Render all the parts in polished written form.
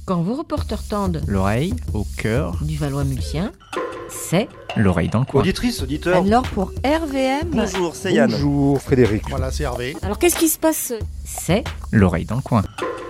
Quand vos reporters tendent l'oreille au cœur du Valois-Mulsien, c'est l'oreille dans le coin. Auditrice, auditeur. Alors pour RVM. Bonjour, c'est Yann. Bonjour Frédéric. Voilà, c'est Hervé. Alors qu'est-ce qui se passe? C'est L'oreille dans le coin.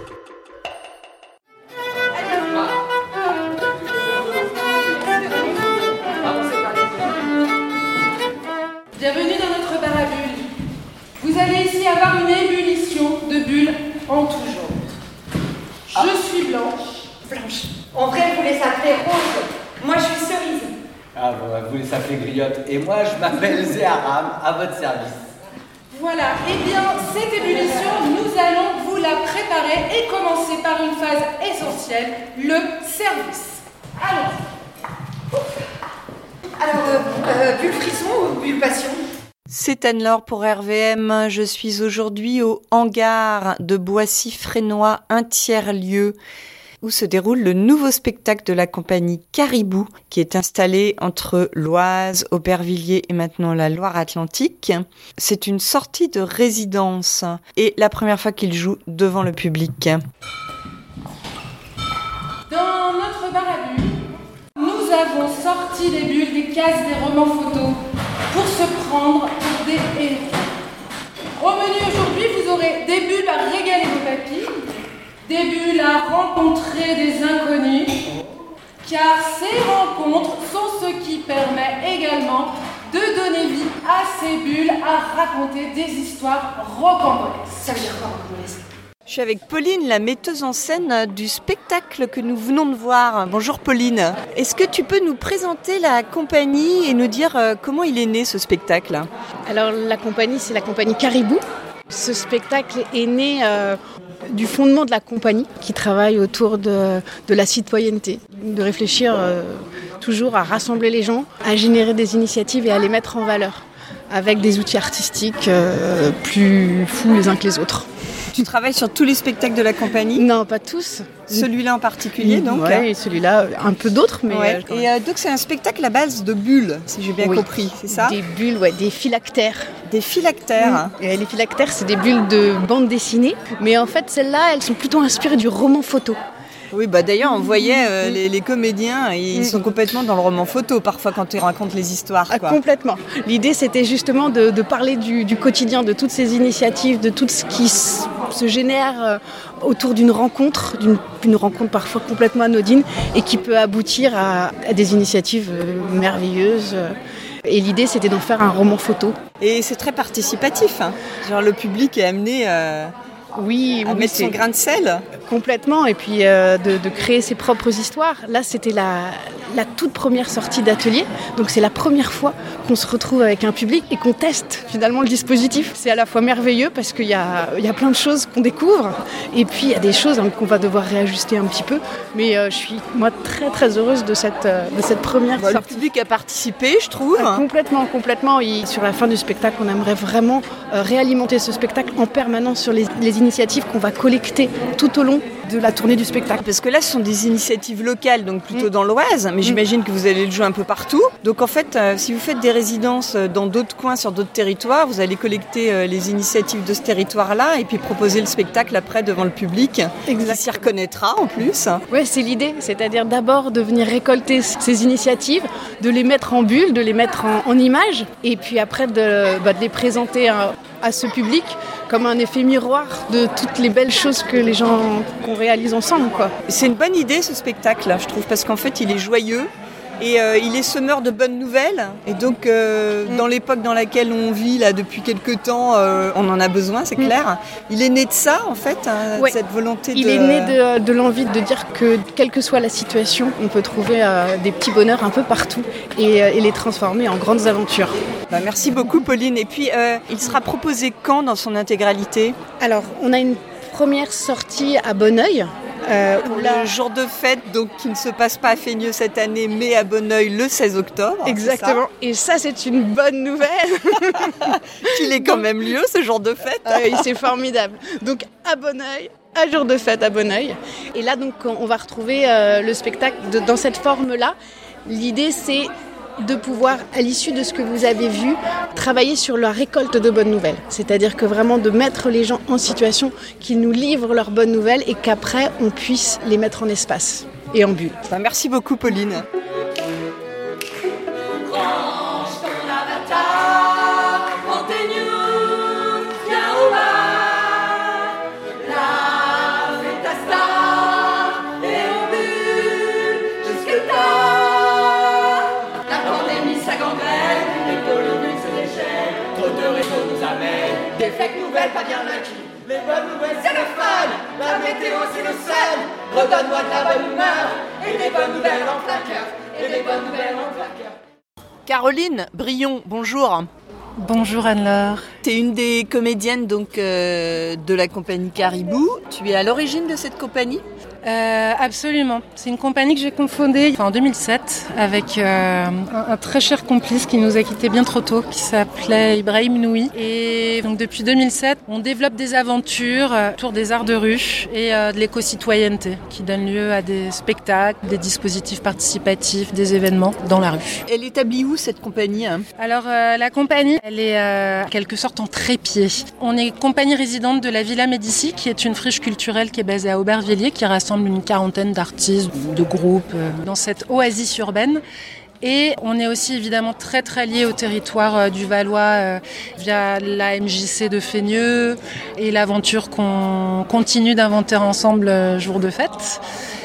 Bienvenue dans notre bar à bulles. Vous allez ici avoir une ébullition de bulles en tout genre. Je suis blanche. Blanche. En vrai, vous les appelez rose. Moi, je suis cerise. Ah bon, vous les appelez griotte. Et moi, je m'appelle Zéharam, à votre service. Voilà, eh bien, cette ébullition, nous allons vous la préparer et commencer par une phase essentielle, le service. Allons-y. Alors, bulle frisson ou bulle passion? C'est Anne-Laure pour RVM. Je suis aujourd'hui au hangar de Boissy-Frénois, un tiers-lieu, où se déroule le nouveau spectacle de la compagnie Caribou, qui est installé entre l'Oise, Aubervilliers et maintenant la Loire-Atlantique. C'est une sortie de résidence et la première fois qu'il joue devant le public. Dans notre bar à bulles, nous avons sorti les bulles des cases des romans photos pour se prendre pour des héros. Au menu aujourd'hui, vous aurez des bulles à régaler vos papilles, des bulles à rencontrer des inconnus, car ces rencontres sont ce qui permet également de donner vie à ces bulles à raconter des histoires rocambolesques. Ça veut dire quoi, rocambolesque? Je suis avec Pauline, la metteuse en scène du spectacle que nous venons de voir. Bonjour Pauline. Est-ce que tu peux nous présenter la compagnie et nous dire comment il est né ce spectacle ? Alors la compagnie, c'est la compagnie Caribou. Ce spectacle est né du fondement de la compagnie qui travaille autour de la citoyenneté, de réfléchir toujours à rassembler les gens, à générer des initiatives et à les mettre en valeur avec des outils artistiques plus fous les uns que les autres. Tu travailles sur tous les spectacles de la compagnie ? Non, pas tous. Celui-là en particulier, donc ? Oui, et celui-là, un peu d'autres. Mais ouais. Et donc c'est un spectacle à base de bulles, si j'ai bien compris, c'est ça ? Des bulles, ouais, des phylactères. Des phylactères. Et les phylactères, c'est des bulles de bande dessinée. Mais en fait, celles-là, elles sont plutôt inspirées du roman photo. Oui, bah d'ailleurs, on voyait les comédiens, ils sont complètement dans le roman photo parfois quand ils racontent les histoires. Quoi. Complètement. L'idée, c'était justement de parler du quotidien, de toutes ces initiatives, de tout ce qui se génère autour d'une rencontre parfois complètement anodine et qui peut aboutir à des initiatives merveilleuses. Et l'idée, c'était d'en faire un roman photo. Et c'est très participatif. Hein. Genre le public est amené à mettre son grain de sel. Complètement, et puis de créer ses propres histoires. Là, c'était la toute première sortie d'atelier, donc c'est la première fois qu'on se retrouve avec un public et qu'on teste finalement le dispositif. C'est à la fois merveilleux parce qu'il y a plein de choses qu'on découvre, et puis il y a des choses qu'on va devoir réajuster un petit peu, mais je suis moi très très heureuse de cette première sortie. Le public a participé, je trouve. Complètement. Et sur la fin du spectacle, on aimerait vraiment réalimenter ce spectacle en permanence sur les initiatives qu'on va collecter tout au long de la tournée du spectacle. Parce que là, ce sont des initiatives locales, donc plutôt dans l'Oise, mais j'imagine que vous allez le jouer un peu partout. Donc en fait, si vous faites des résidences dans d'autres coins, sur d'autres territoires, vous allez collecter les initiatives de ce territoire-là et puis proposer le spectacle après devant le public. Exactement. Qui s'y reconnaîtra en plus. Oui, c'est l'idée, c'est-à-dire d'abord de venir récolter ces initiatives, de les mettre en bulles, de les mettre en images, et puis après de les présenter à ce public comme un effet miroir de toutes les belles choses que les gens qu'on réalise ensemble, quoi. C'est une bonne idée ce spectacle, là, je trouve, parce qu'en fait il est joyeux et il est semeur de bonnes nouvelles. Et donc dans l'époque dans laquelle on vit là depuis quelques temps, on en a besoin, c'est clair. Il est né de ça en fait, de cette volonté. Il est né de l'envie de dire que quelle que soit la situation, on peut trouver des petits bonheurs un peu partout et les transformer en grandes aventures. Merci beaucoup Pauline. Et puis il sera proposé quand dans son intégralité ? Alors on a une première sortie à Bonneuil. Le jour de fête, donc qui ne se passe pas à Fénieux cette année, mais à Bonneuil le 16 octobre. Exactement. Et ça, c'est une bonne nouvelle. Qu'il ait quand même lieu, ce jour de fête. Oui, c'est formidable. Donc à Bonneuil, un jour de fête à Bonneuil. Et là, donc, on va retrouver le spectacle dans cette forme-là. L'idée, c'est de pouvoir, à l'issue de ce que vous avez vu, travailler sur la récolte de bonnes nouvelles. C'est-à-dire que vraiment de mettre les gens en situation qu'ils nous livrent leurs bonnes nouvelles et qu'après, on puisse les mettre en espace et en bulle. Merci beaucoup, Pauline. Des fake nouvelles pas bien lucky. Les bonnes nouvelles c'est le fun. La météo c'est le sun. Redonne-moi de la bonne humeur. Et des bonnes nouvelles en plein cœur. Et des bonnes nouvelles en plein cœur. Caroline Brion, bonjour. Bonjour Anne-Laure. Tu es une des comédiennes de la compagnie Caribou. Tu es à l'origine de cette compagnie ? Absolument. C'est une compagnie que j'ai cofondée en 2007 avec un très cher complice qui nous a quittés bien trop tôt, qui s'appelait Ibrahim Noui. Et donc depuis 2007, on développe des aventures autour des arts de rue et de l'éco-citoyenneté qui donnent lieu à des spectacles, des dispositifs participatifs, des événements dans la rue. Elle établit où cette compagnie ? Alors la compagnie, elle est en quelque sorte en trépied. On est compagnie résidente de la Villa Médicis, qui est une friche culturelle qui est basée à Aubervilliers, qui rassemble une quarantaine d'artistes, de groupes dans cette oasis urbaine. Et on est aussi évidemment très très lié au territoire du Valois via la MJC de Fénieux et l'aventure qu'on continue d'inventer ensemble jour de fête.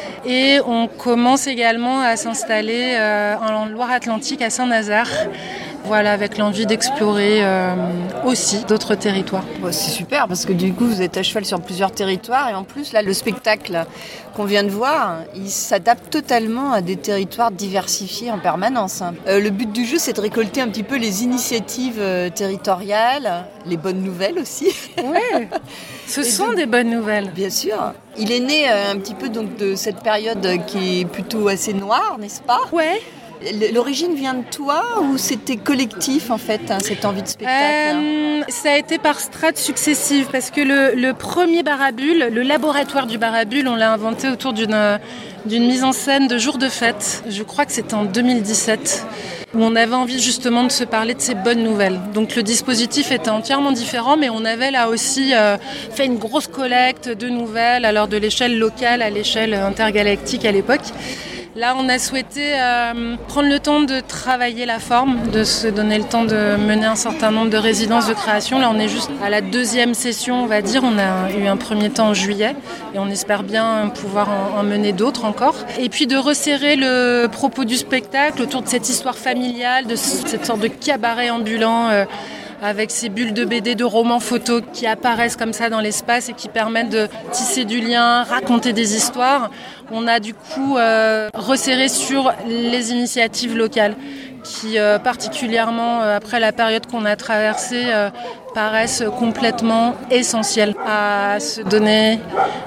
Et on commence également à s'installer en Loire-Atlantique à Saint-Nazaire. Voilà, avec l'envie d'explorer aussi d'autres territoires. Bon, c'est super parce que du coup vous êtes à cheval sur plusieurs territoires et en plus là le spectacle qu'on vient de voir, il s'adapte totalement à des territoires diversifiés en permanence. Le but du jeu c'est de récolter un petit peu les initiatives territoriales, les bonnes nouvelles aussi. Ouais, ce sont des bonnes nouvelles. Bien sûr. Il est né un petit peu donc de cette période qui est plutôt assez noire, n'est-ce pas ? Ouais. L'origine vient de toi ou c'était collectif en fait, cette envie de spectacle Ça a été par strates successives parce que le premier bar à bulles, le laboratoire du bar à bulles, on l'a inventé autour d'une mise en scène de jour de fête. Je crois que c'était en 2017 où on avait envie justement de se parler de ces bonnes nouvelles. Donc le dispositif était entièrement différent, mais on avait là aussi fait une grosse collecte de nouvelles, alors de l'échelle locale à l'échelle intergalactique à l'époque. Là, on a souhaité prendre le temps de travailler la forme, de se donner le temps de mener un certain nombre de résidences de création. Là, on est juste à la deuxième session, on va dire. On a eu un premier temps en juillet et on espère bien pouvoir en mener d'autres encore. Et puis de resserrer le propos du spectacle autour de cette histoire familiale, de cette sorte de cabaret ambulant avec ces bulles de BD, de romans photos qui apparaissent comme ça dans l'espace et qui permettent de tisser du lien, raconter des histoires. On a du coup resserré sur les initiatives locales qui, particulièrement après la période qu'on a traversée, paraissent complètement essentielles à se donner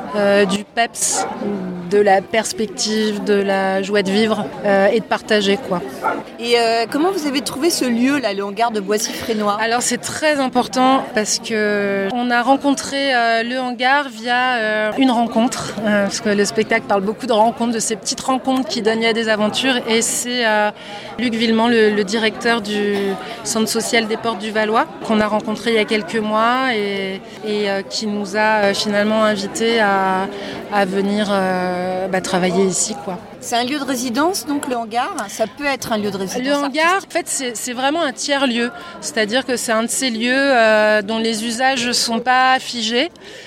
du peps, de la perspective, de la joie de vivre et de partager, quoi. Et comment vous avez trouvé ce lieu, là, le hangar de Boissy-Frénois ? Alors c'est très important parce que on a rencontré le hangar via une rencontre, parce que le spectacle parle beaucoup de rencontres, de ces petites rencontres qui donnent lieu à des aventures, et c'est Luc Villemont, le directeur du centre social des Portes du Valois, qu'on a rencontré il y a quelques mois et qui nous a finalement invités à venir travailler ici, quoi. C'est un lieu de résidence, donc le hangar ? Ça peut être un lieu de résidence. Le hangar, en fait, c'est vraiment un tiers-lieu. C'est-à-dire que c'est un de ces lieux dont les usages ne sont pas figés.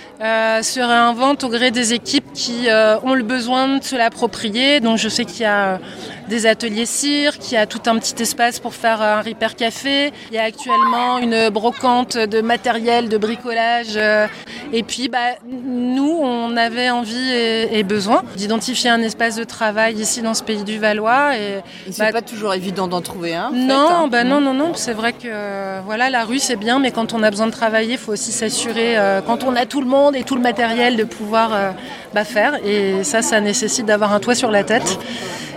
Se réinvente au gré des équipes qui ont le besoin de se l'approprier. Donc je sais qu'il y a des ateliers cirque, il y a tout un petit espace pour faire un repair café. Il y a actuellement une brocante de matériel, de bricolage. Et puis nous, on avait envie et besoin d'identifier un espace de travail ici dans ce pays du Valois. Et c'est pas toujours évident d'en trouver un. Non, non. C'est vrai que voilà, la rue c'est bien, mais quand on a besoin de travailler, il faut aussi s'assurer, quand on a tout le monde et tout le matériel, de pouvoir faire. Et ça nécessite d'avoir un toit sur la tête.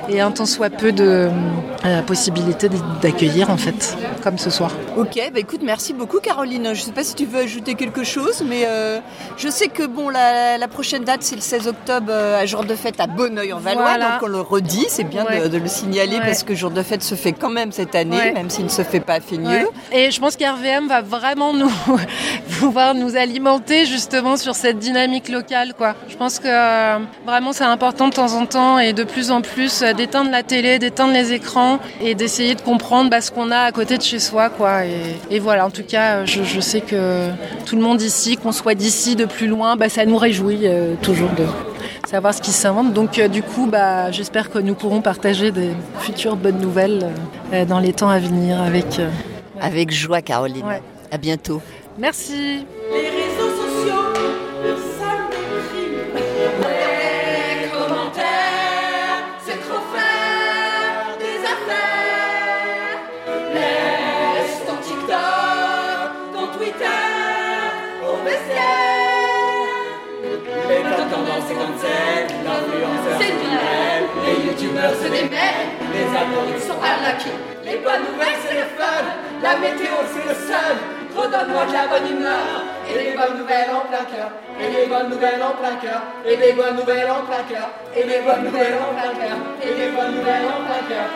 et un tant soit peu de possibilité d'accueillir en fait, comme ce soir. Ok, écoute, merci beaucoup Caroline. Je ne sais pas si tu veux ajouter quelque chose, mais je sais que la prochaine date c'est le 16 octobre à Jour de Fête à Bonneuil-en-Valois, voilà. donc on le redit, c'est bien de le signaler parce que Jour de Fête se fait quand même cette année, même s'il ne se fait pas à Fénieux. Et je pense qu'RVM va vraiment pouvoir nous alimenter justement sur cette dynamique locale, quoi. Je pense que vraiment c'est important de temps en temps et de plus en plus d'éteindre la télé, d'éteindre les écrans et d'essayer de comprendre ce qu'on a à côté de chez soi, quoi. Et voilà, en tout cas, je sais que tout le monde ici, qu'on soit d'ici, de plus loin, ça nous réjouit toujours de savoir ce qui s'invente. Donc du coup, j'espère que nous pourrons partager des futures bonnes nouvelles dans les temps à venir avec joie, Caroline. Ouais. À bientôt. Merci. Les réseaux sociaux, ça m'écrit. Les commentaires, c'est trop faire des affaires. Laisse ton TikTok, ton Twitter au vestiaire. Les bonnes tendances, c'est comme c'est. L'influenceur, c'est du même. Les youtubeurs, c'est des mêmes. Les algorithmes sont unlucky. Les bonnes nouvelles, c'est le fun. La météo, c'est le sun. Redonne-moi de la bonne humeur. Et les bonnes nouvelles en plein cœur. Et les bonnes nouvelles en plein cœur. Et les bonnes nouvelles en plein cœur. Et les bonnes nouvelles en plein cœur. Et les bonnes nouvelles en plein cœur.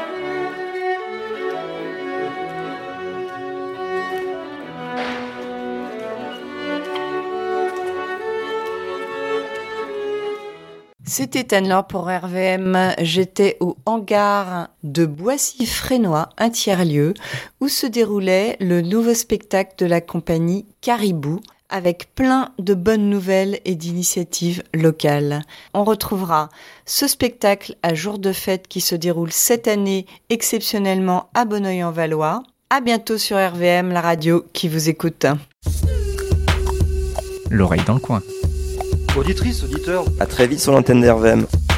C'était Anne-Laure pour RVM. J'étais au hangar de Boissy-Frénois, un tiers-lieu, où se déroulait le nouveau spectacle de la compagnie Caribou, avec plein de bonnes nouvelles et d'initiatives locales. On retrouvera ce spectacle à Jour de Fête qui se déroule cette année exceptionnellement à Bonneuil-en-Valois. À bientôt sur RVM, la radio qui vous écoute. L'oreille dans le coin. Auditrice, auditeur, à très vite sur l'antenne d'RVM.